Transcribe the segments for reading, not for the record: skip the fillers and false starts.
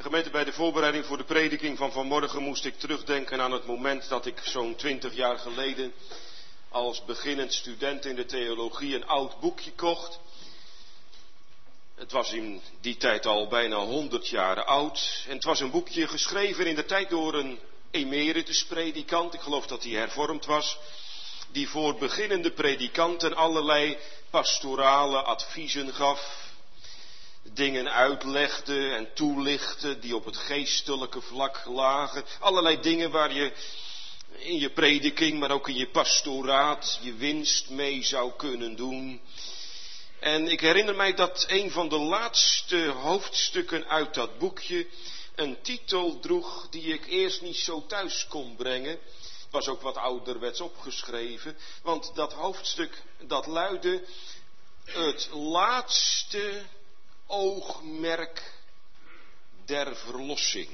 Gemeente, bij de voorbereiding voor de prediking van vanmorgen moest ik terugdenken aan het moment dat ik zo'n 20 jaar geleden als beginnend student in de theologie een oud boekje kocht. Het was in die tijd al bijna 100 jaar oud. En het was een boekje geschreven in de tijd door een emeritus-predikant. Ik geloof dat hij hervormd was. Die voor beginnende predikanten allerlei pastorale adviezen gaf. Dingen uitlegde en toelichtte die op het geestelijke vlak lagen. Allerlei dingen waar je in je prediking, maar ook in je pastoraat, je winst mee zou kunnen doen. En ik herinner mij dat een van de laatste hoofdstukken uit dat boekje een titel droeg die ik eerst niet zo thuis kon brengen. Het was ook wat ouderwets opgeschreven, want dat hoofdstuk dat luidde: het laatste oogmerk der verlossing.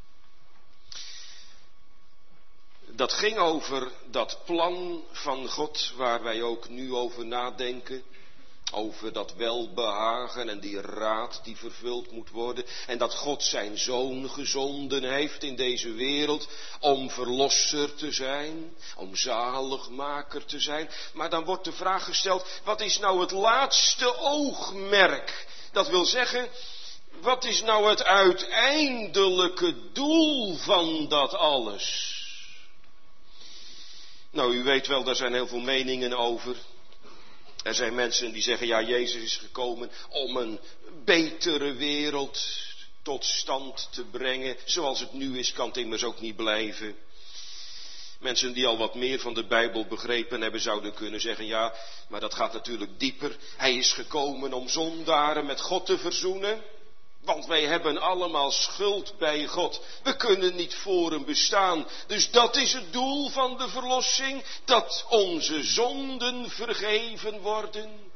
Dat ging over dat plan van God waar wij ook nu over nadenken. Over dat welbehagen en die raad die vervuld moet worden. En dat God zijn Zoon gezonden heeft in deze wereld om verlosser te zijn. Om zaligmaker te zijn. Maar dan wordt de vraag gesteld, wat is nou het laatste oogmerk? Dat wil zeggen, wat is nou het uiteindelijke doel van dat alles? Nou, u weet wel, daar zijn heel veel meningen over. Er zijn mensen die zeggen, ja, Jezus is gekomen om een betere wereld tot stand te brengen. Zoals het nu is, kan het immers ook niet blijven. Mensen die al wat meer van de Bijbel begrepen hebben, zouden kunnen zeggen, ja, maar dat gaat natuurlijk dieper. Hij is gekomen om zondaren met God te verzoenen. Want wij hebben allemaal schuld bij God. We kunnen niet voor hem bestaan. Dus dat is het doel van de verlossing. Dat onze zonden vergeven worden.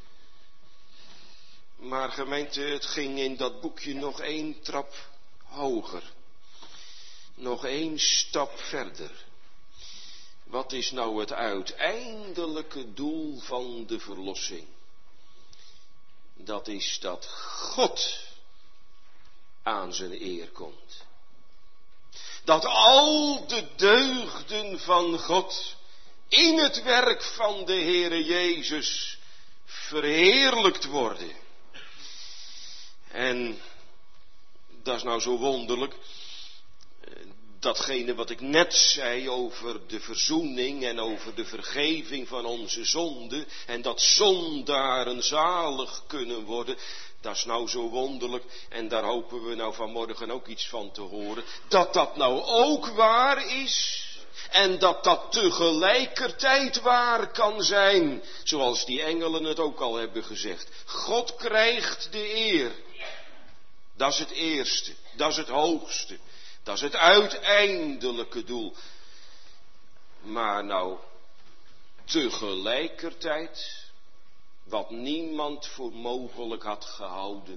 Maar gemeente, het ging in dat boekje nog 1 trap hoger. Nog 1 stap verder. Wat is nou het uiteindelijke doel van de verlossing? Dat is dat God aan zijn eer komt. Dat al de deugden van God in het werk van de Heere Jezus verheerlijkt worden. En dat is nou zo wonderlijk. Datgene wat ik net zei over de verzoening en over de vergeving van onze zonden en dat zondaren zalig kunnen worden, dat is nou zo wonderlijk en daar hopen we nou vanmorgen ook iets van te horen. Dat dat nou ook waar is en dat dat tegelijkertijd waar kan zijn, zoals die engelen het ook al hebben gezegd. God krijgt de eer. Dat is het eerste, dat is het hoogste. Dat is het uiteindelijke doel. Maar nou, tegelijkertijd, wat niemand voor mogelijk had gehouden,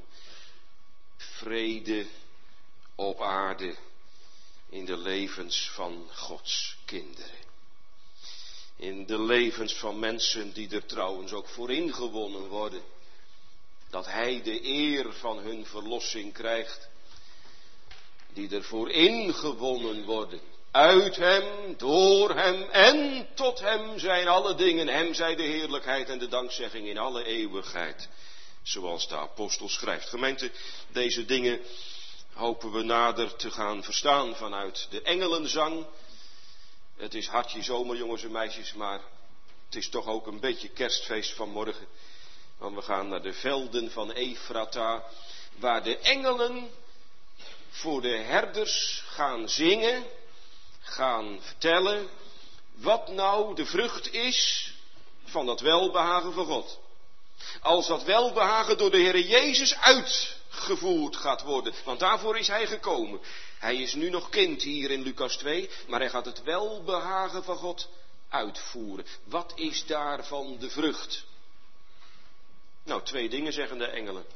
vrede op aarde in de levens van Gods kinderen. In de levens van mensen die er trouwens ook voor ingewonnen worden. Dat Hij de eer van hun verlossing krijgt. Die ervoor ingewonnen worden. Uit hem, door hem en tot hem zijn alle dingen. Hem zij de heerlijkheid en de dankzegging in alle eeuwigheid. Zoals de apostel schrijft. Gemeente, deze dingen hopen we nader te gaan verstaan vanuit de engelenzang. Het is hartje zomer, jongens en meisjes, maar het is toch ook een beetje kerstfeest vanmorgen. Want we gaan naar de velden van Efrata, waar de engelen voor de herders gaan zingen, gaan vertellen wat nou de vrucht is van dat welbehagen van God. Als dat welbehagen door de Heere Jezus uitgevoerd gaat worden, want daarvoor is Hij gekomen. Hij is nu nog kind hier in Lucas 2, maar Hij gaat het welbehagen van God uitvoeren. Wat is daarvan de vrucht? Nou, 2 dingen zeggen de engelen.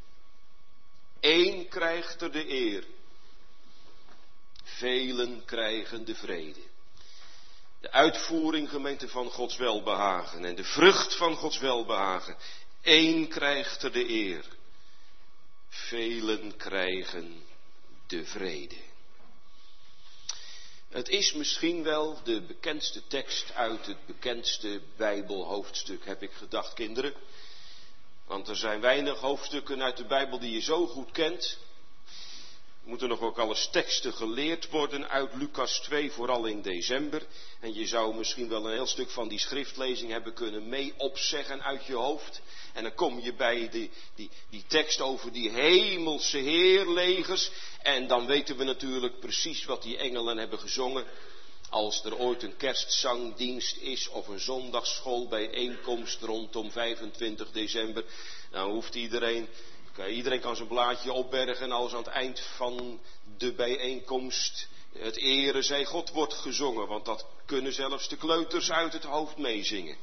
1 krijgt er de eer. Velen krijgen de vrede. De uitvoering, gemeente, van Gods welbehagen en de vrucht van Gods welbehagen. 1 krijgt er de eer. Velen krijgen de vrede. Het is misschien wel de bekendste tekst uit het bekendste Bijbelhoofdstuk, heb ik gedacht, kinderen. Want er zijn weinig hoofdstukken uit de Bijbel die je zo goed kent. Er moeten nog ook al eens teksten geleerd worden uit Lucas 2, vooral in december. En je zou misschien wel een heel stuk van die schriftlezing hebben kunnen mee opzeggen uit je hoofd. En dan kom je bij die tekst over die hemelse heerlegers. En dan weten we natuurlijk precies wat die engelen hebben gezongen. Als er ooit een kerstzangdienst is of een zondagsschoolbijeenkomst rondom 25 december. Dan hoeft iedereen kan zijn blaadje opbergen als aan het eind van de bijeenkomst het ere zij God wordt gezongen. Want dat kunnen zelfs de kleuters uit het hoofd meezingen.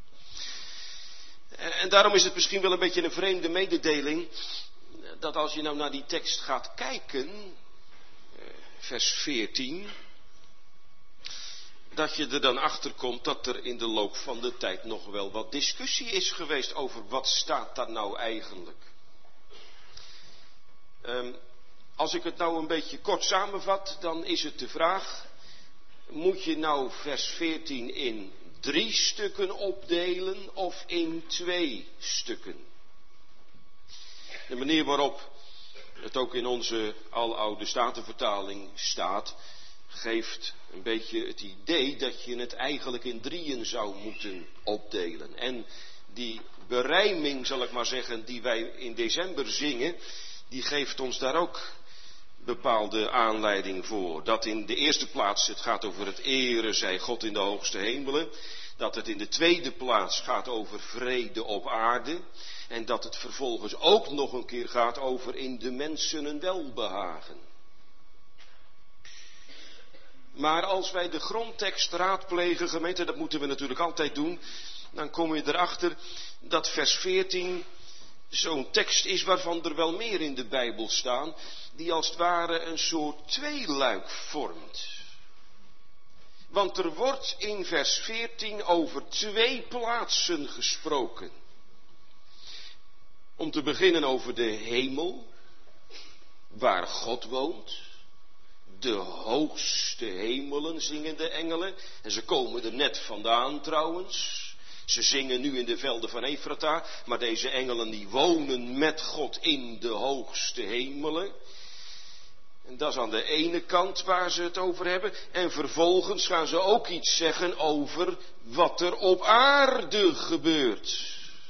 En daarom is het misschien wel een beetje een vreemde mededeling, dat als je nou naar die tekst gaat kijken, vers 14, dat je er dan achter komt dat er in de loop van de tijd nog wel wat discussie is geweest over wat staat daar nou eigenlijk. Als ik het nou een beetje kort samenvat, dan is het de vraag, moet je nou vers 14 in 3 stukken opdelen of in 2 stukken? De manier waarop het ook in onze aloude Statenvertaling staat, geeft een beetje het idee dat je het eigenlijk in 3 zou moeten opdelen. En die berijming, zal ik maar zeggen, die wij in december zingen, die geeft ons daar ook bepaalde aanleiding voor. Dat in de eerste plaats het gaat over het ere zij God in de hoogste hemelen. Dat het in de tweede plaats gaat over vrede op aarde. En dat het vervolgens ook nog een keer gaat over in de mensen een welbehagen. Maar als wij de grondtekst raadplegen, gemeente, dat moeten we natuurlijk altijd doen, dan kom je erachter dat vers 14 zo'n tekst is waarvan er wel meer in de Bijbel staan, die als het ware een soort tweeluik vormt. Want er wordt in vers 14 over 2 plaatsen gesproken. Om te beginnen over de hemel, waar God woont. De hoogste hemelen zingen de engelen. En ze komen er net vandaan trouwens. Ze zingen nu in de velden van Efrata. Maar deze engelen die wonen met God in de hoogste hemelen. En dat is aan de ene kant waar ze het over hebben. En vervolgens gaan ze ook iets zeggen over wat er op aarde gebeurt.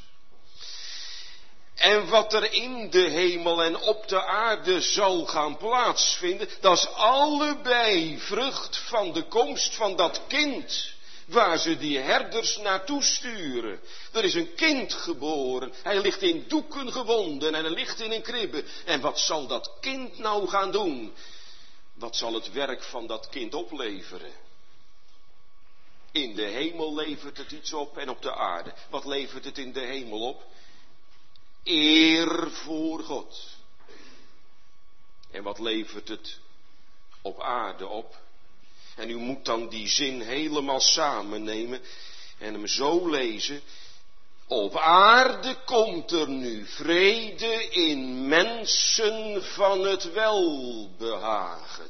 En wat er in de hemel en op de aarde zal gaan plaatsvinden, dat is allebei vrucht van de komst van dat kind, waar ze die herders naartoe sturen. Er is een kind geboren, hij ligt in doeken gewonden en hij ligt in een kribbe. En wat zal dat kind nou gaan doen? Wat zal het werk van dat kind opleveren? In de hemel levert het iets op en op de aarde. Wat levert het in de hemel op? Eer voor God. En wat levert het op aarde op? En u moet dan die zin helemaal samennemen en hem zo lezen. Op aarde komt er nu vrede in mensen van het welbehagen.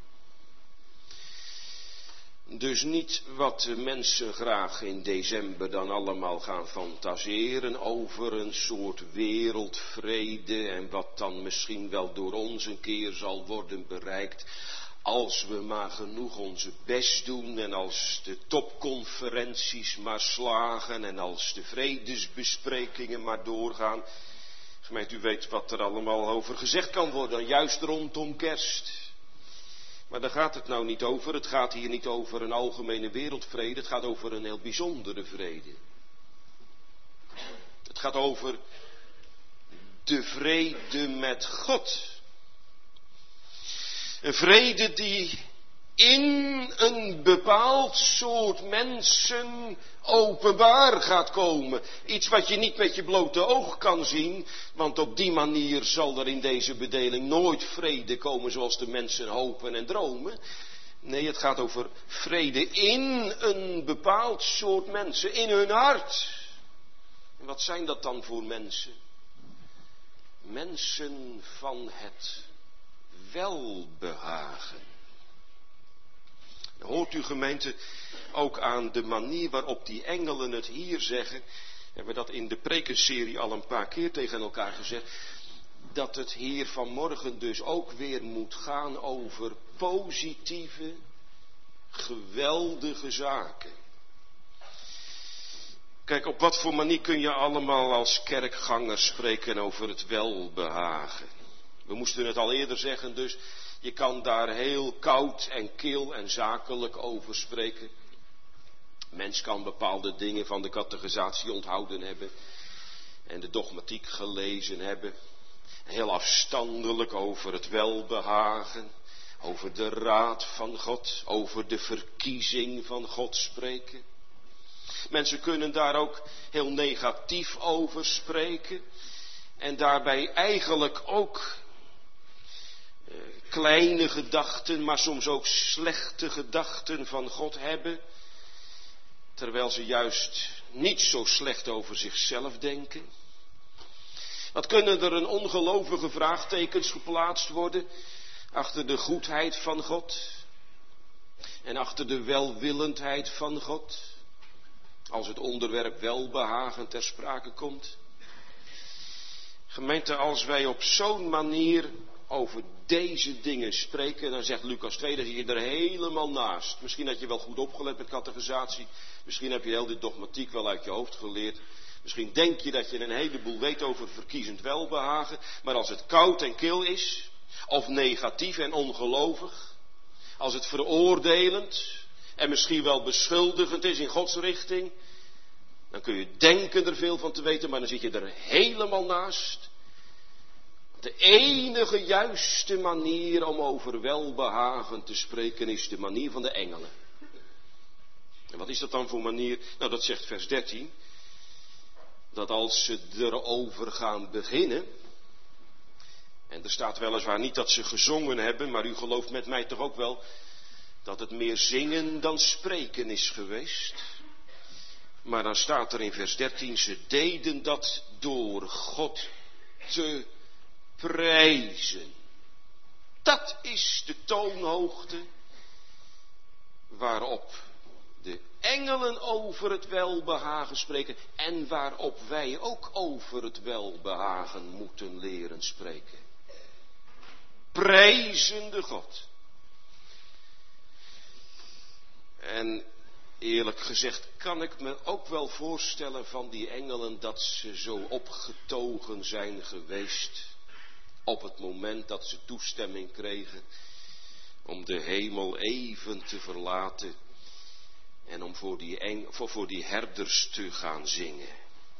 Dus niet wat de mensen graag in december dan allemaal gaan fantaseren over een soort wereldvrede en wat dan misschien wel door ons een keer zal worden bereikt. Als we maar genoeg onze best doen en als de topconferenties maar slagen en als de vredesbesprekingen maar doorgaan. Gemeente, u weet wat er allemaal over gezegd kan worden, juist rondom kerst. Maar daar gaat het nou niet over. Het gaat hier niet over een algemene wereldvrede. Het gaat over een heel bijzondere vrede. Het gaat over de vrede met God. Een vrede die in een bepaald soort mensen openbaar gaat komen. Iets wat je niet met je blote oog kan zien, want op die manier zal er in deze bedeling nooit vrede komen zoals de mensen hopen en dromen. Nee, het gaat over vrede in een bepaald soort mensen, in hun hart. En wat zijn dat dan voor mensen? Mensen van het welbehagen. Hoort u, gemeente, ook aan de manier waarop die engelen het hier zeggen. We hebben dat in de prekenserie al een paar keer tegen elkaar gezegd. Dat het hier vanmorgen dus ook weer moet gaan over positieve, geweldige zaken. Kijk, op wat voor manier kun je allemaal als kerkganger spreken over het welbehagen? We moesten het al eerder zeggen, dus je kan daar heel koud en kil en zakelijk over spreken. Mens kan bepaalde dingen van de catechisatie onthouden hebben en de dogmatiek gelezen hebben. Heel afstandelijk over het welbehagen, over de raad van God, over de verkiezing van God spreken. Mensen kunnen daar ook heel negatief over spreken en daarbij eigenlijk ook kleine gedachten, maar soms ook slechte gedachten van God hebben, terwijl ze juist niet zo slecht over zichzelf denken. Wat kunnen er een ongelovige vraagtekens geplaatst worden achter de goedheid van God en achter de welwillendheid van God, als het onderwerp welbehagen ter sprake komt. Gemeente, als wij op zo'n manier over deze dingen spreken, dan zegt Lucas 2, dat je er helemaal naast. Misschien had je wel goed opgelet met catechisatie, misschien heb je heel dit dogmatiek wel uit je hoofd geleerd. Misschien denk je dat je een heleboel weet over verkiezend welbehagen, maar als het koud en kil is, of negatief en ongelovig, als het veroordelend en misschien wel beschuldigend is in Gods richting, dan kun je denken er veel van te weten, maar dan zit je er helemaal naast. De enige juiste manier om over welbehagen te spreken is de manier van de engelen. En wat is dat dan voor manier? Nou, dat zegt vers 13. Dat als ze erover gaan beginnen, en er staat weliswaar niet dat ze gezongen hebben, maar u gelooft met mij toch ook wel dat het meer zingen dan spreken is geweest. Maar dan staat er in vers 13, ze deden dat door God te prijzen. Dat is de toonhoogte waarop de engelen over het welbehagen spreken en waarop wij ook over het welbehagen moeten leren spreken. Prijzende God. En eerlijk gezegd kan ik me ook wel voorstellen van die engelen dat ze zo opgetogen zijn geweest op het moment dat ze toestemming kregen om de hemel even te verlaten en om voor die herders te gaan zingen.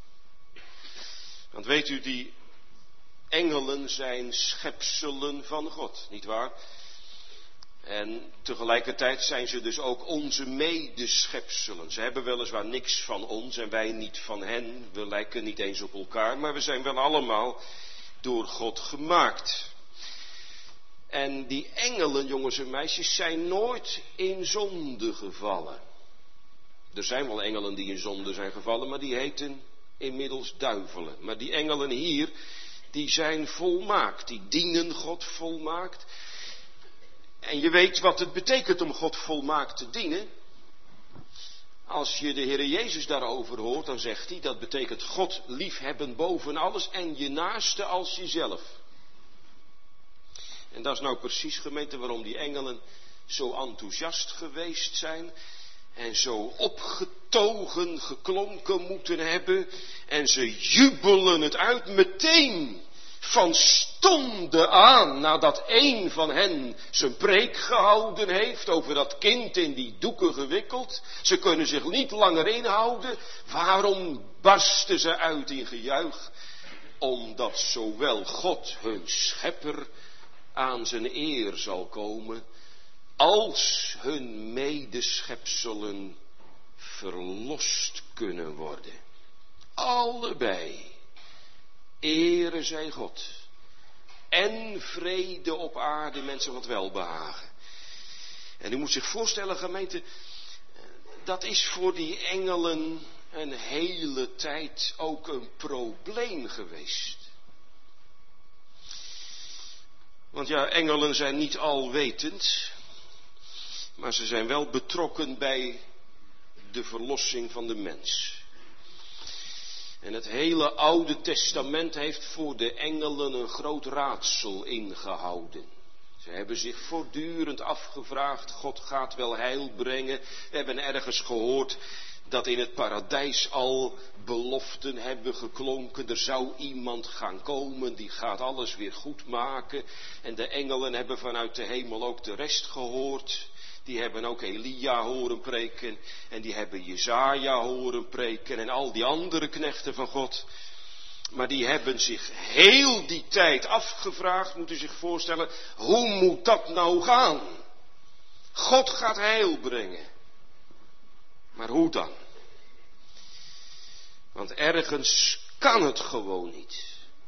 Want weet u, die engelen zijn schepselen van God, nietwaar? En tegelijkertijd zijn ze dus ook onze medeschepselen. Ze hebben weliswaar niks van ons en wij niet van hen. We lijken niet eens op elkaar, maar we zijn wel allemaal door God gemaakt. En die engelen, jongens en meisjes, zijn nooit in zonde gevallen. Er zijn wel engelen die in zonde zijn gevallen, maar die heten inmiddels duivelen. Maar die engelen hier, die zijn volmaakt, die dienen God volmaakt. En je weet wat het betekent om God volmaakt te dienen. Als je de Heer Jezus daarover hoort, dan zegt hij, dat betekent God liefhebben boven alles en je naaste als jezelf. En dat is nou precies, gemeente, waarom die engelen zo enthousiast geweest zijn en zo opgetogen geklonken moeten hebben. En ze jubelen het uit meteen van stonden aan nadat een van hen zijn preek gehouden heeft over dat kind in die doeken gewikkeld. Ze kunnen zich niet langer inhouden. Waarom barsten ze uit in gejuich? Omdat zowel God hun schepper aan zijn eer zal komen, als hun medeschepselen verlost kunnen worden. Allebei. Ere zij God. En vrede op aarde, mensen wat welbehagen. En u moet zich voorstellen, gemeente, dat is voor die engelen een hele tijd ook een probleem geweest. Want ja, engelen zijn niet alwetend, maar ze zijn wel betrokken bij de verlossing van de mens. En het hele Oude Testament heeft voor de engelen een groot raadsel ingehouden. Ze hebben zich voortdurend afgevraagd, God gaat wel heil brengen. We hebben ergens gehoord dat in het paradijs al beloften hebben geklonken. Er zou iemand gaan komen, die gaat alles weer goed maken. En de engelen hebben vanuit de hemel ook de rest gehoord. Die hebben ook Elia horen preken. En die hebben Jesaja horen preken. En al die andere knechten van God. Maar die hebben zich heel die tijd afgevraagd, moet u zich voorstellen, hoe moet dat nou gaan? God gaat heil brengen. Maar hoe dan? Want ergens kan het gewoon niet.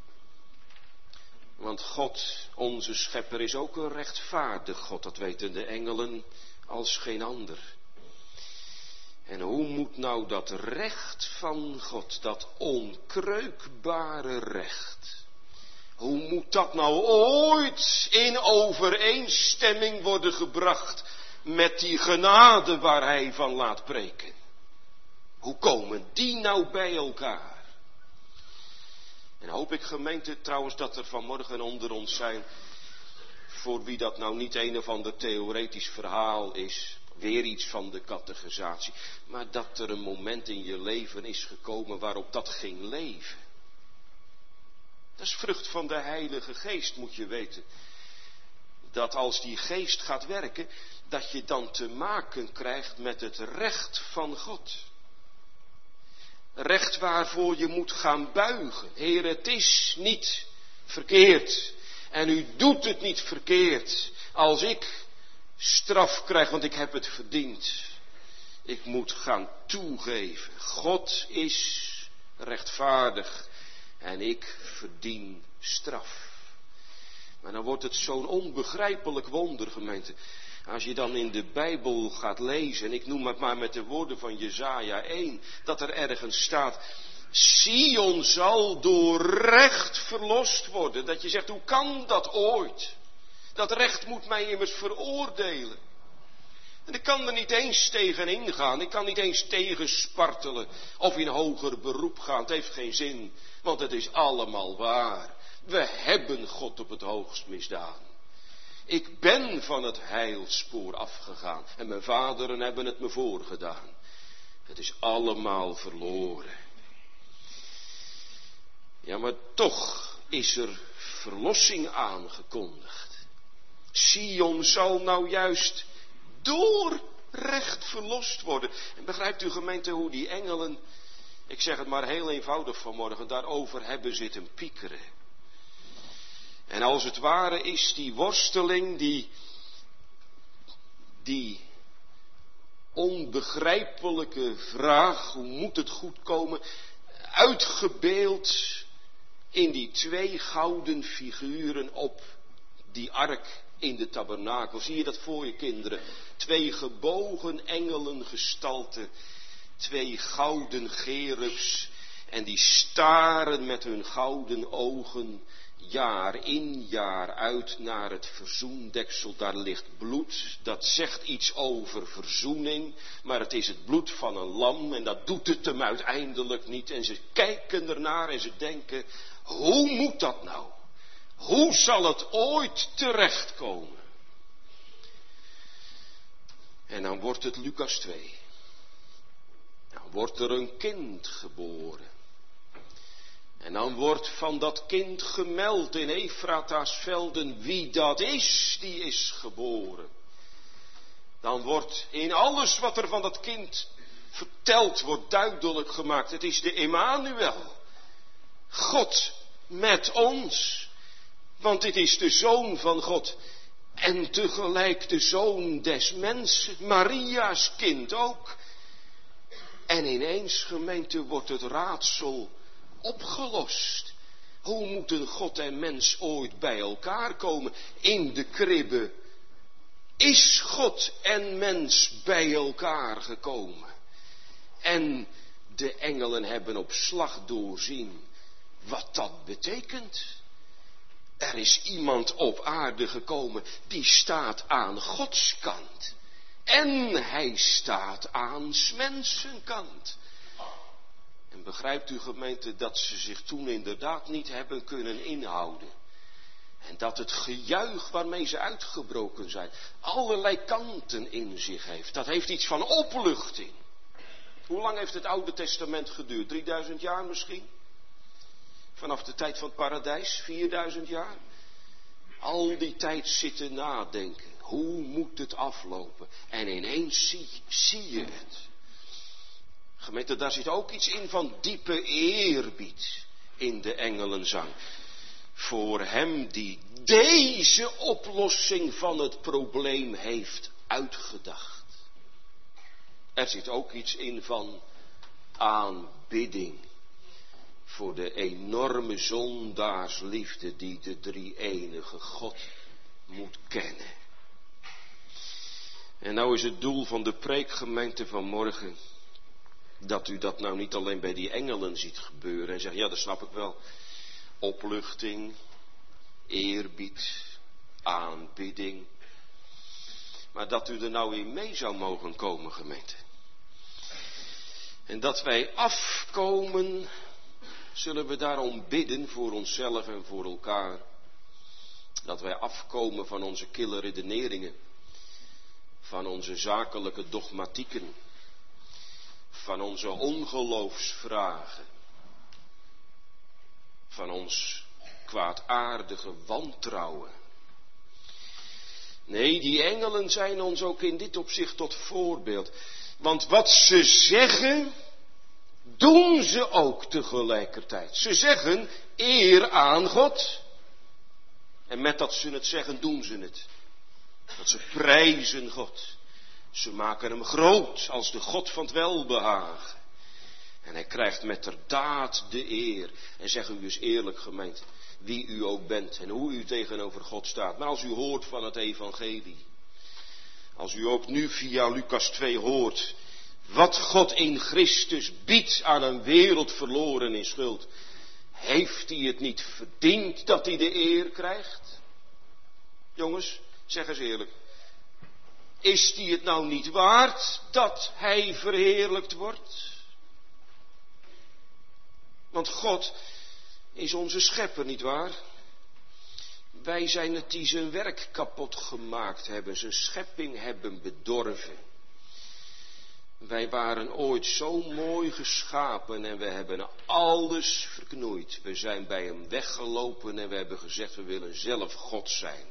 Want God, onze schepper, is ook een rechtvaardig God. Dat weten de engelen als geen ander. En hoe moet nou dat recht van God, dat onkreukbare recht, hoe moet dat nou ooit in overeenstemming worden gebracht met die genade waar hij van laat preken? Hoe komen die nou bij elkaar? En hoop ik, gemeente, trouwens, dat er vanmorgen onder ons zijn, voor wie dat nou niet een of ander theoretisch verhaal is, weer iets van de catechisatie, maar dat er een moment in je leven is gekomen waarop dat ging leven. Dat is vrucht van de Heilige Geest, moet je weten. Dat als die Geest gaat werken, dat je dan te maken krijgt met het recht van God. Recht waarvoor je moet gaan buigen. Heer, het is niet verkeerd. En u doet het niet verkeerd. Als ik straf krijg, want ik heb het verdiend. Ik moet gaan toegeven. God is rechtvaardig. En ik verdien straf. Maar dan wordt het zo'n onbegrijpelijk wonder, gemeente. Als je dan in de Bijbel gaat lezen, en ik noem het maar met de woorden van Jesaja 1, dat er ergens staat, Sion zal door recht verlost worden. Dat je zegt, hoe kan dat ooit? Dat recht moet mij immers veroordelen. En ik kan er niet eens tegen ingaan, ik kan niet eens tegen spartelen of in hoger beroep gaan. Het heeft geen zin, want het is allemaal waar. We hebben God op het hoogst misdaan. Ik ben van het heilspoor afgegaan en mijn vaderen hebben het me voorgedaan. Het is allemaal verloren. Ja, maar toch is er verlossing aangekondigd. Sion zal nou juist door recht verlost worden. En begrijpt u, gemeente, hoe die engelen, ik zeg het maar heel eenvoudig vanmorgen, daarover hebben zitten piekeren. En als het ware is die worsteling, die onbegrijpelijke vraag, hoe moet het goed komen, uitgebeeld in die 2 gouden figuren op die ark in de tabernakel. Zie je dat voor je, kinderen? 2 gebogen engelengestalten, 2 gouden gerubs, en die staren met hun gouden ogen jaar in jaar uit naar het verzoendeksel. Daar ligt bloed, dat zegt iets over verzoening, maar het is het bloed van een lam en dat doet het hem uiteindelijk niet. En ze kijken ernaar en ze denken, hoe moet dat nou? Hoe zal het ooit terechtkomen? En dan wordt het Lucas 2. Dan wordt er een kind geboren. En dan wordt van dat kind gemeld in Efrata's velden wie dat is die is geboren. Dan wordt in alles wat er van dat kind verteld wordt duidelijk gemaakt. Het is de Emmanuel. God met ons. Want dit is de Zoon van God. En tegelijk de Zoon des mensen. Maria's kind ook. En ineens, gemeente, wordt het raadsel opgelost. Hoe moeten God en mens ooit bij elkaar komen? In de kribbe is God en mens bij elkaar gekomen. En de engelen hebben op slag doorzien wat dat betekent. Er is iemand op aarde gekomen die staat aan Gods kant. En hij staat aan 's mensen kant. En begrijpt u, gemeente, dat ze zich toen inderdaad niet hebben kunnen inhouden. En dat het gejuich waarmee ze uitgebroken zijn allerlei kanten in zich heeft. Dat heeft iets van opluchting. Hoe lang heeft het Oude Testament geduurd? 3000 jaar misschien? Vanaf de tijd van het paradijs? 4000 jaar? Al die tijd zitten nadenken. Hoe moet het aflopen? En ineens zie je het. Gemeente, daar zit ook iets in van diepe eerbied in de engelenzang. Voor hem die deze oplossing van het probleem heeft uitgedacht. Er zit ook iets in van aanbidding. Voor de enorme zondaarsliefde die de drie-enige God moet kennen. En nou is het doel van de preekgemeente van morgen dat u dat nou niet alleen bij die engelen ziet gebeuren en zegt, ja, dat snap ik wel. Opluchting, eerbied, aanbidding. Maar dat u er nou in mee zou mogen komen, gemeente. En dat wij afkomen, zullen we daarom bidden voor onszelf en voor elkaar. Dat wij afkomen van onze kille redeneringen. Van onze zakelijke dogmatieken. Van onze ongeloofsvragen. Van ons kwaadaardige wantrouwen. Nee, die engelen zijn ons ook in dit opzicht tot voorbeeld. Want wat ze zeggen, doen ze ook tegelijkertijd. Ze zeggen eer aan God. En met dat ze het zeggen, doen ze het. Dat ze prijzen God. Ze maken hem groot als de God van het welbehagen. En hij krijgt met ter daad de eer. En zeg u eens eerlijk, gemeente, wie u ook bent en hoe u tegenover God staat. Maar als u hoort van het evangelie. Als u ook nu via Lucas 2 hoort wat God in Christus biedt aan een wereld verloren in schuld. Heeft hij het niet verdiend dat hij de eer krijgt? Jongens, zeg eens eerlijk. Is hij het nou niet waard dat hij verheerlijkt wordt? Want God is onze schepper, nietwaar? Wij zijn het die zijn werk kapot gemaakt hebben, zijn schepping hebben bedorven. Wij waren ooit zo mooi geschapen en we hebben alles verknoeid. We zijn bij hem weggelopen en we hebben gezegd, we willen zelf God zijn.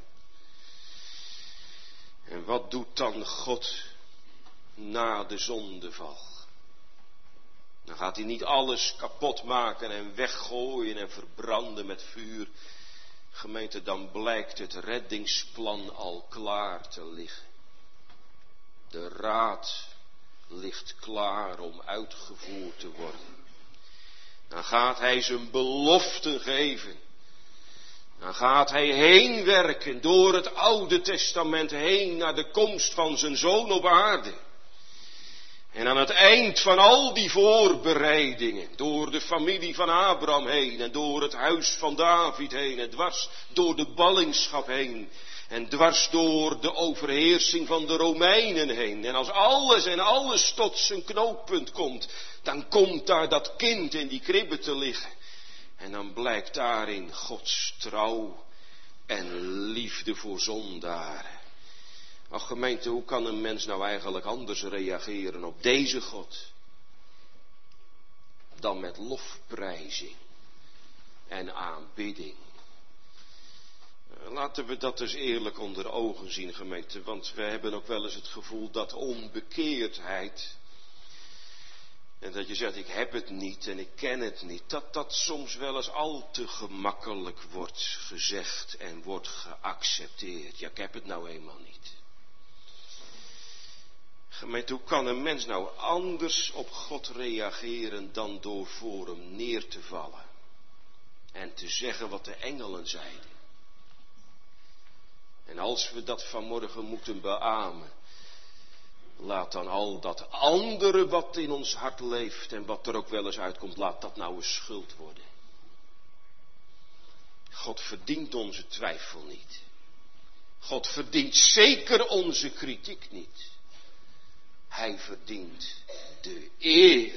En wat doet dan God na de zondeval? Dan gaat hij niet alles kapot maken en weggooien en verbranden met vuur. Gemeente, dan blijkt het reddingsplan al klaar te liggen. De raad ligt klaar om uitgevoerd te worden. Dan gaat hij zijn beloften geven. Dan gaat hij heen werken door het Oude Testament heen naar de komst van zijn Zoon op aarde. En aan het eind van al die voorbereidingen, door de familie van Abraham heen en door het huis van David heen en dwars door de ballingschap heen en dwars door de overheersing van de Romeinen heen. En als alles tot zijn knooppunt komt, dan komt daar dat kind in die kribbe te liggen. En dan blijkt daarin Gods trouw en liefde voor zondaren. Ach gemeente, hoe kan een mens nou eigenlijk anders reageren op deze God dan met lofprijzing en aanbidding? Laten we dat dus eerlijk onder ogen zien, gemeente, want we hebben ook wel eens het gevoel dat onbekeerdheid, en dat je zegt, ik heb het niet en ik ken het niet, dat soms wel eens al te gemakkelijk wordt gezegd en wordt geaccepteerd. Ja, ik heb het nou eenmaal niet. Gemeente, hoe kan een mens nou anders op God reageren dan door voor hem neer te vallen en te zeggen wat de engelen zeiden? En als we dat vanmorgen moeten beamen, laat dan al dat andere wat in ons hart leeft en wat er ook wel eens uitkomt, laat dat nou een schuld worden. God verdient onze twijfel niet. God verdient zeker onze kritiek niet. Hij verdient de eer.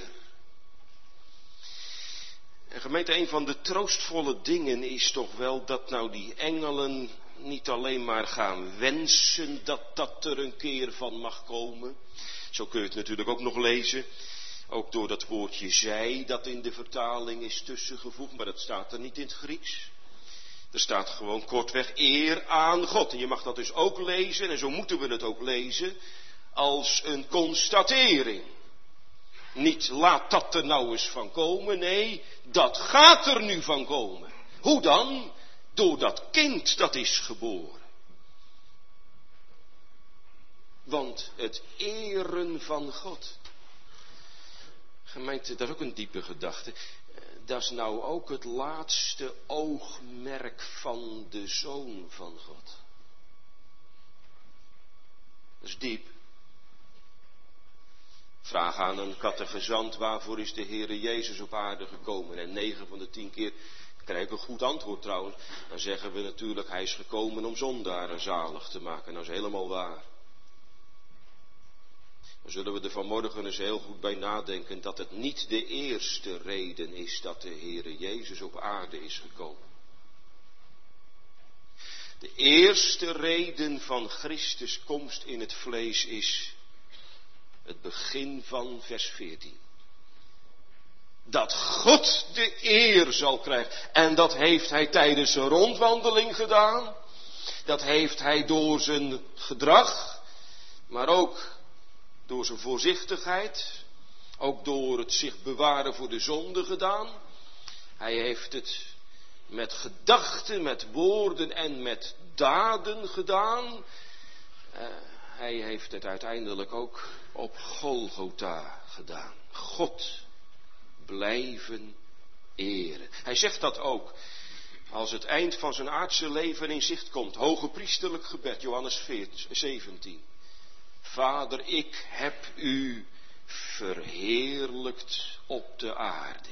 En gemeente, een van de troostvolle dingen is toch wel dat nou die engelen niet alleen maar gaan wensen dat er een keer van mag komen. Zo kun je het natuurlijk ook nog lezen. Ook door dat woordje zij dat in de vertaling is tussengevoegd, maar dat staat er niet in het Grieks. Er staat gewoon kortweg eer aan God. En je mag dat dus ook lezen, en zo moeten we het ook lezen, als een constatering. Niet laat dat er nou eens van komen, nee, dat gaat er nu van komen. Hoe dan? Door dat kind dat is geboren. Want het eren van God. Gemeente, dat is ook een diepe gedachte. Dat is nou ook het laatste oogmerk van de Zoon van God. Dat is diep. Vraag aan een catechizant, waarvoor is de Heere Jezus op aarde gekomen? En 9 van de 10 keer krijg ik een goed antwoord trouwens. Dan zeggen we natuurlijk, hij is gekomen om zondaren zalig te maken. Dat is helemaal waar. Dan zullen we er vanmorgen eens heel goed bij nadenken dat het niet de eerste reden is dat de Heere Jezus op aarde is gekomen. De eerste reden van Christus' komst in het vlees is het begin van vers 14. Dat God de eer zal krijgen. En dat heeft hij tijdens zijn rondwandeling gedaan. Dat heeft hij door zijn gedrag, maar ook door zijn voorzichtigheid, ook door het zich bewaren voor de zonde gedaan. Hij heeft het met gedachten, met woorden en met daden gedaan. Hij heeft het uiteindelijk ook op Golgotha gedaan. God blijven eren. Hij zegt dat ook als het eind van zijn aardse leven in zicht komt. Hoge priesterlijk gebed, Johannes 17. Vader, ik heb u verheerlijkt op de aarde.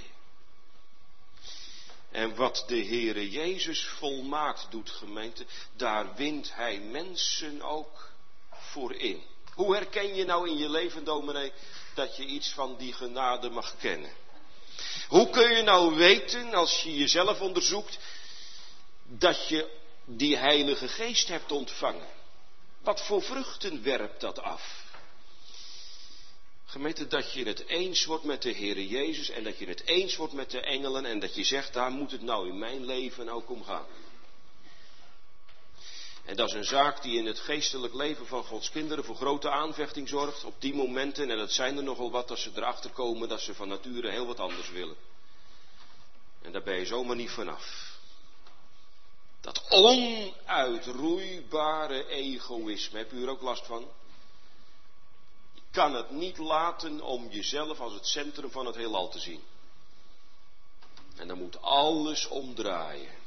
En wat de Heere Jezus volmaakt doet, gemeente, daar wint hij mensen ook voor in. Hoe herken je nou in je leven, dominee, dat je iets van die genade mag kennen? Hoe kun je nou weten, als je jezelf onderzoekt, dat je die Heilige Geest hebt ontvangen? Wat voor vruchten werpt dat af? Gemeente, dat je het eens wordt met de Heere Jezus en dat je het eens wordt met de engelen en dat je zegt, daar moet het nou in mijn leven ook om gaan. En dat is een zaak die in het geestelijk leven van Gods kinderen voor grote aanvechting zorgt op die momenten. En dat zijn er nogal wat als ze erachter komen dat ze van nature heel wat anders willen. En daar ben je zomaar niet vanaf. Dat onuitroeibare egoïsme, heb u er ook last van? Je kan het niet laten om jezelf als het centrum van het heelal te zien. En dan moet alles omdraaien.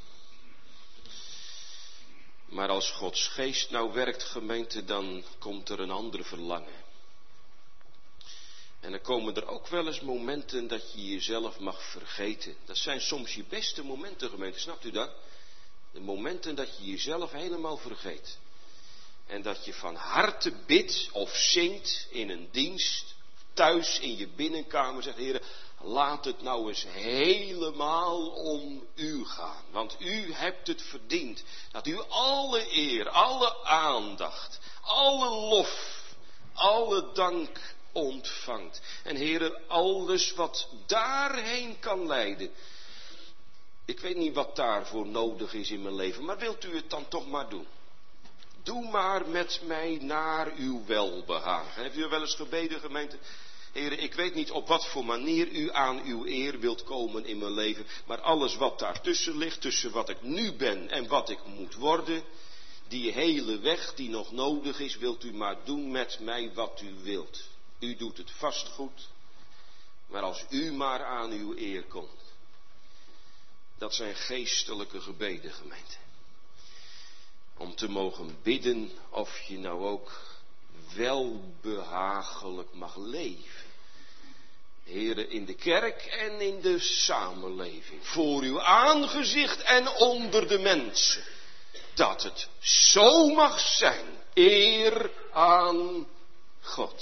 Maar als Gods geest nou werkt, gemeente, dan komt er een ander verlangen. En dan komen er ook wel eens momenten dat je jezelf mag vergeten. Dat zijn soms je beste momenten, gemeente, snapt u dat? De momenten dat je jezelf helemaal vergeet. En dat je van harte bidt of zingt in een dienst, thuis in je binnenkamer, zegt, Heere, laat het nou eens helemaal om u gaan. Want u hebt het verdiend. Dat u alle eer, alle aandacht, alle lof, alle dank ontvangt. En Heere, alles wat daarheen kan leiden. Ik weet niet wat daarvoor nodig is in mijn leven, maar wilt u het dan toch maar doen? Doe maar met mij naar uw welbehagen. Heeft u wel eens gebeden, gemeente? Heere, ik weet niet op wat voor manier u aan uw eer wilt komen in mijn leven, maar alles wat daartussen ligt, tussen wat ik nu ben en wat ik moet worden, die hele weg die nog nodig is, wilt u maar doen met mij wat u wilt. U doet het vast goed, maar als u maar aan uw eer komt. Dat zijn geestelijke gebeden, gemeente. Om te mogen bidden of je nou ook welbehagelijk mag leven. Heere, in de kerk en in de samenleving. Voor uw aangezicht en onder de mensen. Dat het zo mag zijn. Eer aan God.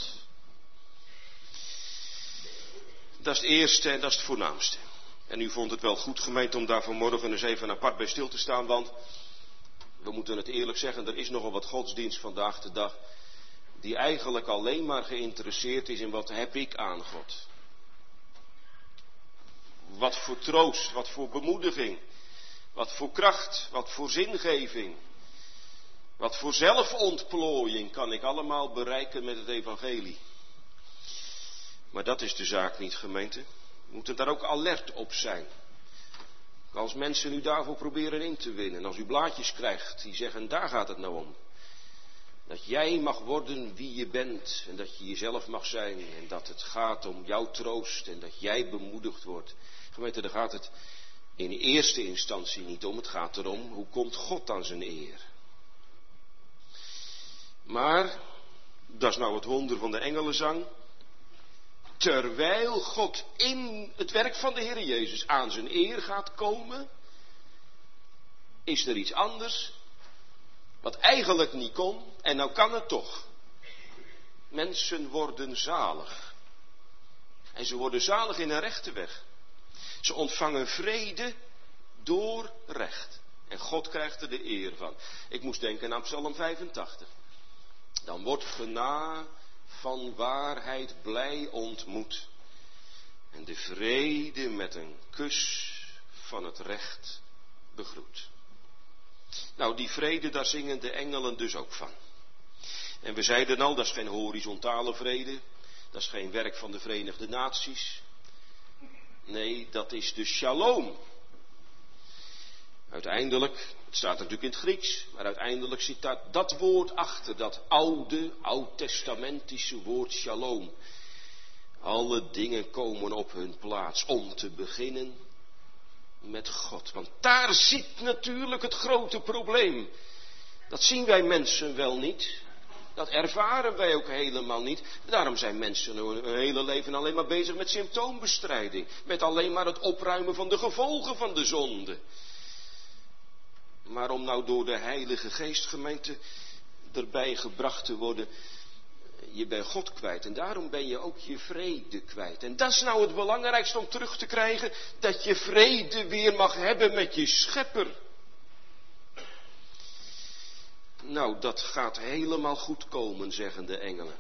Dat is het eerste en dat is het voornaamste. En u vond het wel goed, gemeente, om daar vanmorgen eens even apart bij stil te staan. Want, we moeten het eerlijk zeggen, er is nogal wat godsdienst vandaag de dag. Die eigenlijk alleen maar geïnteresseerd is in wat heb ik aan God. Wat voor troost, wat voor bemoediging, wat voor kracht, wat voor zingeving, wat voor zelfontplooiing kan ik allemaal bereiken met het evangelie. Maar dat is de zaak niet, gemeente. We moeten daar ook alert op zijn. Als mensen u daarvoor proberen in te winnen, als u blaadjes krijgt die zeggen, daar gaat het nou om. Dat jij mag worden wie je bent en dat je jezelf mag zijn en dat het gaat om jouw troost en dat jij bemoedigd wordt. Gemeente, daar gaat het in eerste instantie niet om. Het gaat erom, hoe komt God aan zijn eer? Maar, dat is nou het wonder van de engelenzang. Terwijl God in het werk van de Heer Jezus aan zijn eer gaat komen, is er iets anders, wat eigenlijk niet kon, en nou kan het toch. Mensen worden zalig. En ze worden zalig in een rechte weg. Ze ontvangen vrede door recht. En God krijgt er de eer van. Ik moest denken aan Psalm 85. Dan wordt gena van waarheid blij ontmoet. En de vrede met een kus van het recht begroet. Nou, die vrede, daar zingen de engelen dus ook van. En we zeiden al, dat is geen horizontale vrede. Dat is geen werk van de Verenigde Naties. Nee, dat is de shalom. Uiteindelijk, het staat natuurlijk in het Grieks, maar uiteindelijk zit daar dat woord achter, dat oud-testamentische woord shalom. Alle dingen komen op hun plaats, om te beginnen met God. Want daar zit natuurlijk het grote probleem. Dat zien wij mensen wel niet. Dat ervaren wij ook helemaal niet. Daarom zijn mensen hun hele leven alleen maar bezig met symptoombestrijding. Met alleen maar het opruimen van de gevolgen van de zonde. Maar om nou door de Heilige Geest, gemeente, erbij gebracht te worden, je bent God kwijt en daarom ben je ook je vrede kwijt. En dat is nou het belangrijkste om terug te krijgen, dat je vrede weer mag hebben met je schepper. Nou, dat gaat helemaal goed komen, zeggen de engelen.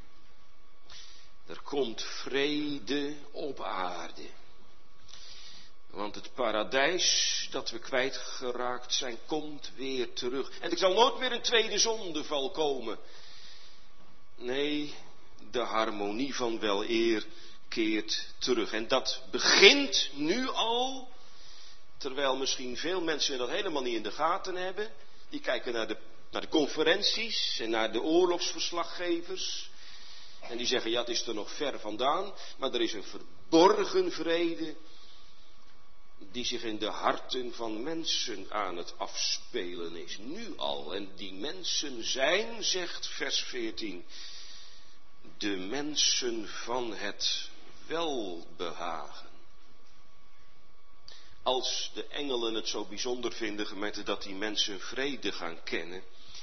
Er komt vrede op aarde. Want het paradijs dat we kwijtgeraakt zijn, komt weer terug. En er zal nooit meer een tweede zondeval komen. Nee, de harmonie van weleer keert terug. En dat begint nu al, terwijl misschien veel mensen dat helemaal niet in de gaten hebben. Die kijken naar de conferenties en naar de oorlogsverslaggevers. En die zeggen, ja, het is er nog ver vandaan. Maar er is een verborgen vrede die zich in de harten van mensen aan het afspelen is. Nu al. En die mensen zijn, zegt vers 14, de mensen van het welbehagen. Als de engelen het zo bijzonder vinden, gemeente, dat die mensen vrede gaan kennen,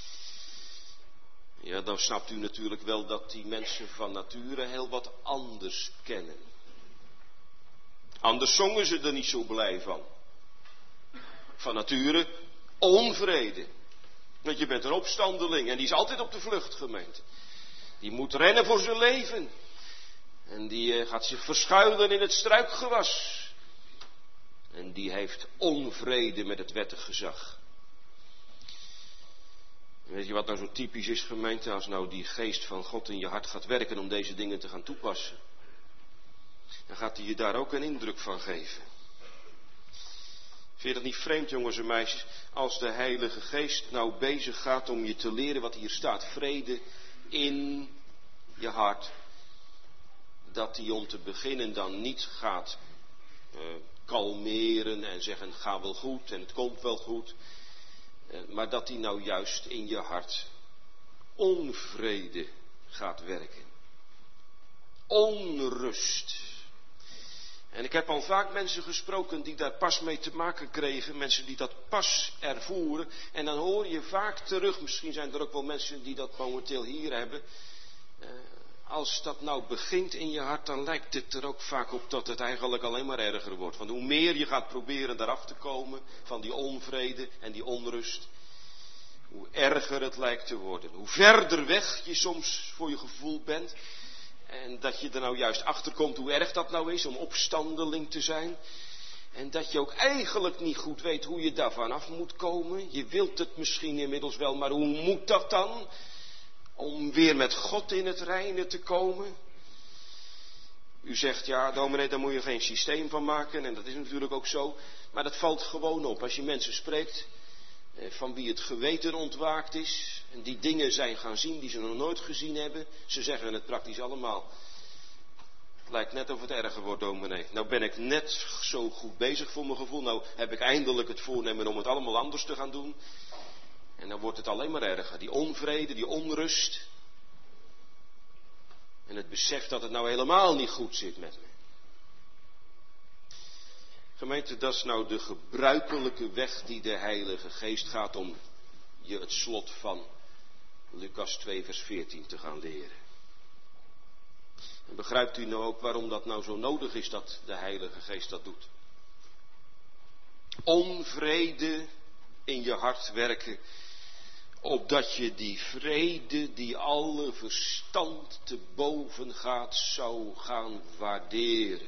ja, dan snapt u natuurlijk wel dat die mensen van nature heel wat anders kennen. Anders zongen ze er niet zo blij van. Van nature onvrede. Want je bent een opstandeling en die is altijd op de vlucht, gemeente. Die moet rennen voor zijn leven. En die gaat zich verschuilen in het struikgewas. En die heeft onvrede met het wettig gezag. Weet je wat nou zo typisch is, gemeente, als nou die geest van God in je hart gaat werken om deze dingen te gaan toepassen? Dan gaat hij je daar ook een indruk van geven. Vind je dat niet vreemd, jongens en meisjes, als de Heilige Geest nou bezig gaat om je te leren wat hier staat, vrede in je hart, dat hij om te beginnen dan niet gaat kalmeren en zeggen, ga wel goed en het komt wel goed, maar dat hij nou juist in je hart onvrede gaat werken. Onrust. En ik heb al vaak mensen gesproken die daar pas mee te maken kregen. Mensen die dat pas ervoeren. En dan hoor je vaak terug, misschien zijn er ook wel mensen die dat momenteel hier hebben. Als dat nou begint in je hart, dan lijkt het er ook vaak op dat het eigenlijk alleen maar erger wordt. Want hoe meer je gaat proberen daaraf te komen van die onvrede en die onrust, hoe erger het lijkt te worden. Hoe verder weg je soms voor je gevoel bent. En dat je er nou juist achter komt hoe erg dat nou is om opstandeling te zijn. En dat je ook eigenlijk niet goed weet hoe je daarvan af moet komen. Je wilt het misschien inmiddels wel, maar hoe moet dat dan? Om weer met God in het reine te komen. U zegt, ja dominee, daar moet je geen systeem van maken. En dat is natuurlijk ook zo. Maar dat valt gewoon op. Als je mensen spreekt van wie het geweten ontwaakt is. En die dingen zijn gaan zien die ze nog nooit gezien hebben. Ze zeggen het praktisch allemaal. Het lijkt net of het erger wordt, dominee. Nou ben ik net zo goed bezig voor mijn gevoel. Nou heb ik eindelijk het voornemen om het allemaal anders te gaan doen. En dan wordt het alleen maar erger. Die onvrede, die onrust. En het besef dat het nou helemaal niet goed zit met me. Gemeente, dat is nou de gebruikelijke weg die de Heilige Geest gaat om je het slot van Lucas 2 vers 14 te gaan leren. En begrijpt u nou ook waarom dat nou zo nodig is dat de Heilige Geest dat doet? Onvrede in je hart werken, opdat je die vrede die alle verstand te boven gaat, zou gaan waarderen.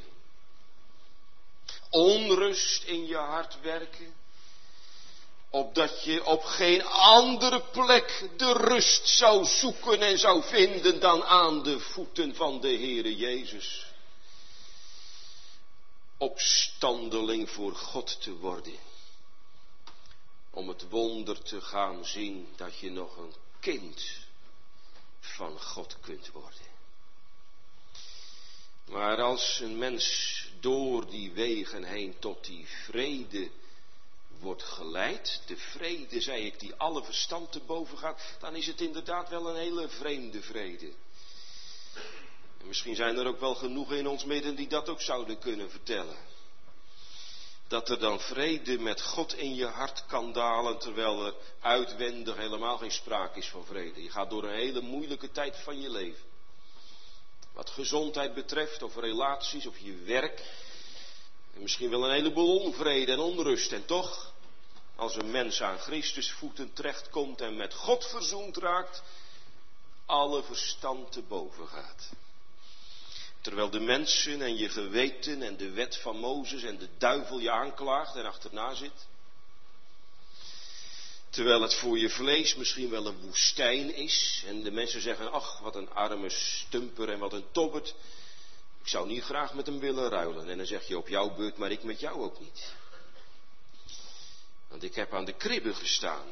Onrust in je hart werken, opdat je op geen andere plek de rust zou zoeken en zou vinden dan aan de voeten van de Heere Jezus. Opstandeling voor God te worden. Om het wonder te gaan zien dat je nog een kind van God kunt worden. Maar als een mens door die wegen heen tot die vrede wordt geleid, de vrede, zei ik, die alle verstand te boven gaat, dan is het inderdaad wel een hele vreemde vrede. En misschien zijn er ook wel genoeg in ons midden die dat ook zouden kunnen vertellen. Dat er dan vrede met God in je hart kan dalen, terwijl er uitwendig helemaal geen sprake is van vrede. Je gaat door een hele moeilijke tijd van je leven. Wat gezondheid betreft, of relaties, of je werk. En misschien wel een heleboel onvrede en onrust. En toch, als een mens aan Christus voeten terechtkomt en met God verzoend raakt, alle verstand te boven gaat. Terwijl de mensen en je geweten en de wet van Mozes en de duivel je aanklaagt en achterna zit. Terwijl het voor je vlees misschien wel een woestijn is. En de mensen zeggen, ach wat een arme stumper en wat een tobbert. Ik zou niet graag met hem willen ruilen. En dan zeg je op jouw beurt, maar ik met jou ook niet. Want ik heb aan de kribbe gestaan.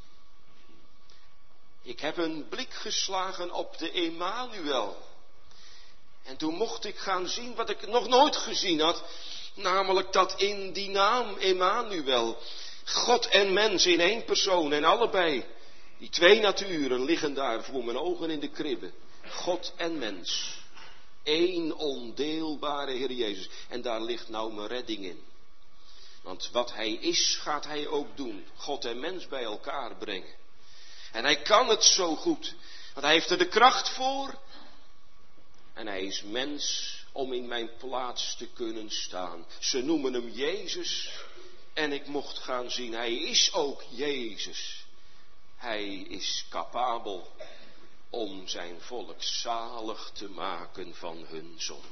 Ik heb een blik geslagen op de Emmanuel. En toen mocht ik gaan zien wat ik nog nooit gezien had. Namelijk dat in die naam Emmanuel, God en mens in één persoon en allebei, die twee naturen liggen daar voor mijn ogen in de kribbe. God en mens. Eén ondeelbare Heer Jezus. En daar ligt nou mijn redding in. Want wat hij is, gaat hij ook doen. God en mens bij elkaar brengen. En hij kan het zo goed. Want hij heeft er de kracht voor. En hij is mens om in mijn plaats te kunnen staan. Ze noemen hem Jezus. En ik mocht gaan zien, hij is ook Jezus. Hij is capabel om zijn volk zalig te maken van hun zonde.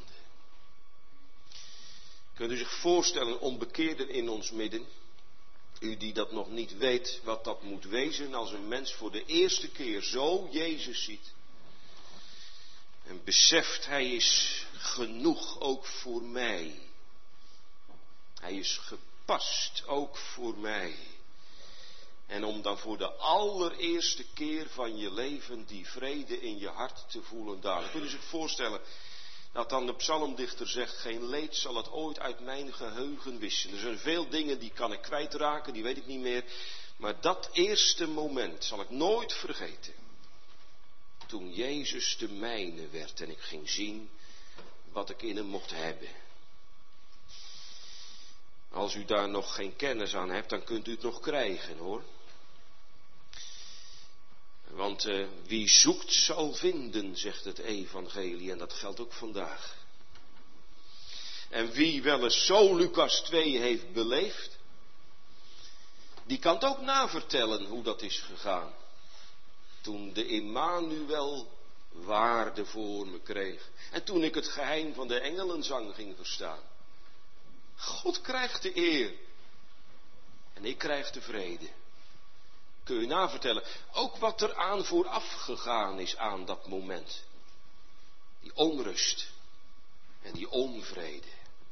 Kunt u zich voorstellen, onbekeerden in ons midden, u die dat nog niet weet wat dat moet wezen als een mens voor de eerste keer zo Jezus ziet. En beseft, hij is genoeg ook voor mij. Hij is gepast ook voor mij. En om dan voor de allereerste keer van je leven die vrede in je hart te voelen dalen. Kun je zich voorstellen dat dan de psalmdichter zegt, geen leed zal het ooit uit mijn geheugen wissen. Er zijn veel dingen die kan ik kwijtraken, die weet ik niet meer. Maar dat eerste moment zal ik nooit vergeten. Toen Jezus de mijne werd en ik ging zien wat ik in hem mocht hebben. Als u daar nog geen kennis aan hebt, dan kunt u het nog krijgen, hoor. Want wie zoekt zal vinden, zegt het evangelie, en dat geldt ook vandaag. En wie wel eens zo Lucas 2 heeft beleefd, die kan het ook navertellen hoe dat is gegaan. Toen de Immanuel waarde voor me kreeg. En toen ik het geheim van de engelenzang ging verstaan. God krijgt de eer. En ik krijg de vrede. Kun je navertellen. Ook wat er aan vooraf gegaan is aan dat moment. Die onrust. En die onvrede.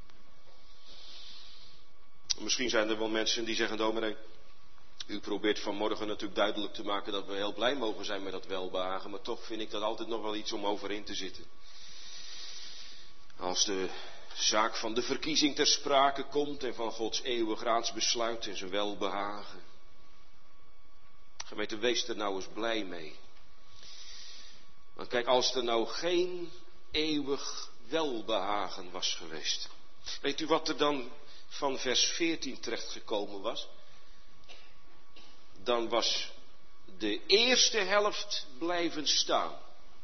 Misschien zijn er wel mensen die zeggen, dominee, u probeert vanmorgen natuurlijk duidelijk te maken dat we heel blij mogen zijn met dat welbehagen. Maar toch vind ik dat altijd nog wel iets om over in te zitten. Als de zaak van de verkiezing ter sprake komt en van Gods eeuwig raadsbesluit en zijn welbehagen. Gemeente, wees er nou eens blij mee. Want kijk, als er nou geen eeuwig welbehagen was geweest. Weet u wat er dan van vers 14 terechtgekomen was? Dan was de eerste helft blijven staan.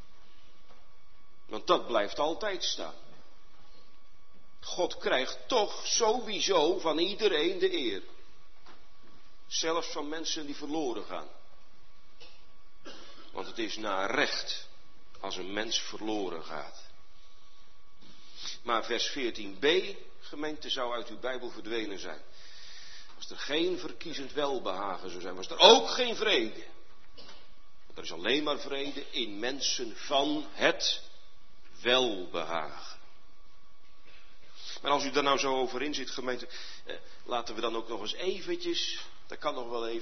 Want dat blijft altijd staan. God krijgt toch sowieso van iedereen de eer. Zelfs van mensen die verloren gaan. Want het is naar recht als een mens verloren gaat. Maar vers 14b, gemeente, zou uit uw Bijbel verdwenen zijn. Als er geen verkiezend welbehagen zou zijn, was er ook geen vrede. Want er is alleen maar vrede in mensen van het welbehagen. Maar als u daar nou zo over in zit, gemeente, laten we dan ook nog eens eventjes, dat kan nog wel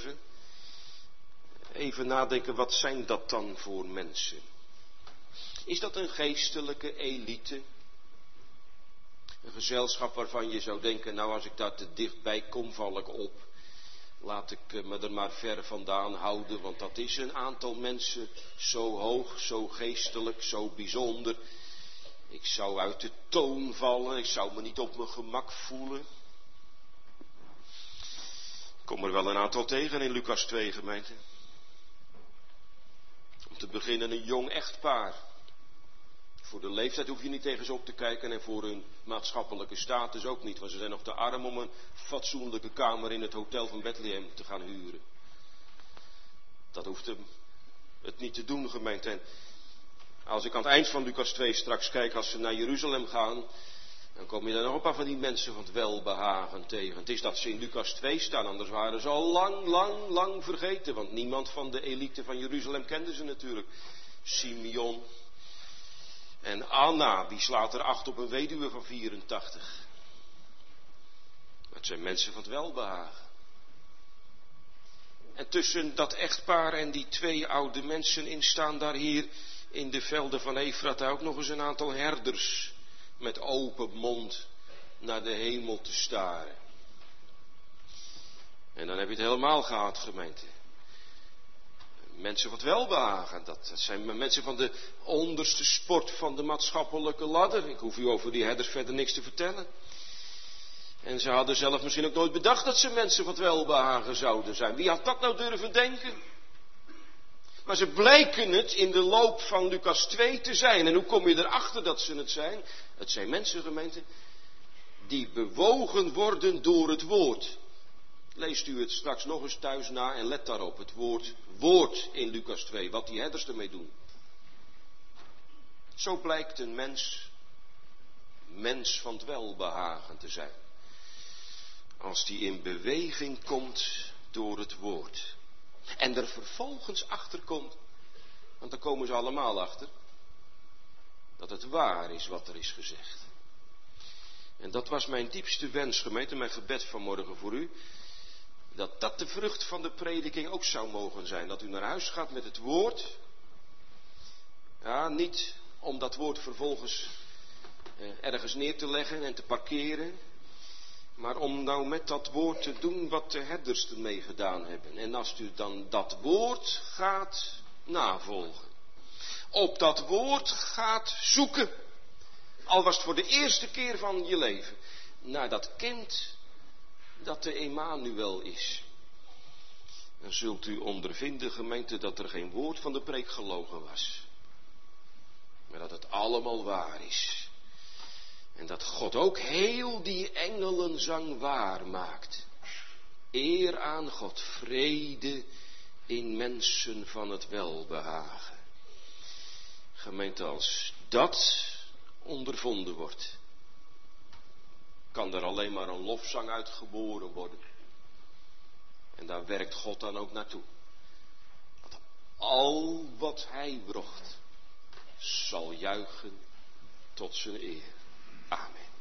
even nadenken, wat zijn dat dan voor mensen? Is dat een geestelijke elite? Een gezelschap waarvan je zou denken, nou als ik daar te dichtbij kom, val ik op. Laat ik me er maar ver vandaan houden, want dat is een aantal mensen zo hoog, zo geestelijk, zo bijzonder. Ik zou uit de toon vallen, ik zou me niet op mijn gemak voelen. Ik kom er wel een aantal tegen in Lucas 2, gemeente. Om te beginnen een jong echtpaar. Voor de leeftijd hoef je niet tegen ze op te kijken en voor hun maatschappelijke status ook niet. Want ze zijn nog te arm om een fatsoenlijke kamer in het hotel van Bethlehem te gaan huren. Dat hoeft hem het niet te doen, gemeente. En als ik aan het eind van Lucas 2 straks kijk, als ze naar Jeruzalem gaan, dan kom je daar nog een paar van die mensen van het welbehagen tegen. Het is dat ze in Lucas 2 staan, anders waren ze al lang vergeten. Want niemand van de elite van Jeruzalem kende ze natuurlijk. Simeon en Anna, die slaat er 8 op een weduwe van 84. Het zijn mensen van het welbehagen. En tussen dat echtpaar en die 2 oude mensen in staan daar hier in de velden van Efrata ook nog eens een aantal herders met open mond naar de hemel te staren. En dan heb je het helemaal gehad, gemeente. Mensen van het welbehagen, dat zijn mensen van de onderste sport van de maatschappelijke ladder. Ik hoef u over die herders verder niks te vertellen. En ze hadden zelf misschien ook nooit bedacht dat ze mensen van het welbehagen zouden zijn. Wie had dat nou durven denken? Maar ze blijken het in de loop van Lucas 2 te zijn. En hoe kom je erachter dat ze het zijn? Het zijn mensen, gemeente, die bewogen worden door het woord. Leest u het straks nog eens thuis na en let daarop. Het woord in Lucas 2, wat die herders ermee doen. Zo blijkt een mens van het welbehagen te zijn. Als die in beweging komt door het woord. En er vervolgens achter komt, want daar komen ze allemaal achter, dat het waar is wat er is gezegd. En dat was mijn diepste wens, gemeente, mijn gebed vanmorgen voor u. Dat dat de vrucht van de prediking ook zou mogen zijn. Dat u naar huis gaat met het woord. Ja, niet om dat woord vervolgens ergens neer te leggen en te parkeren. Maar om nou met dat woord te doen wat de herders ermee gedaan hebben. En als u dan dat woord gaat navolgen. Op dat woord gaat zoeken. Al was het voor de eerste keer van je leven. Naar dat kind dat de Emmanuel is. Dan zult u ondervinden, gemeente, dat er geen woord van de preek gelogen was. Maar dat het allemaal waar is. En dat God ook heel die engelenzang waar maakt. Eer aan God, vrede in mensen van het welbehagen. Gemeente, als dat ondervonden wordt, kan er alleen maar een lofzang uitgeboren worden. En daar werkt God dan ook naartoe. Dat al wat hij bracht, zal juichen tot zijn eer. Amen.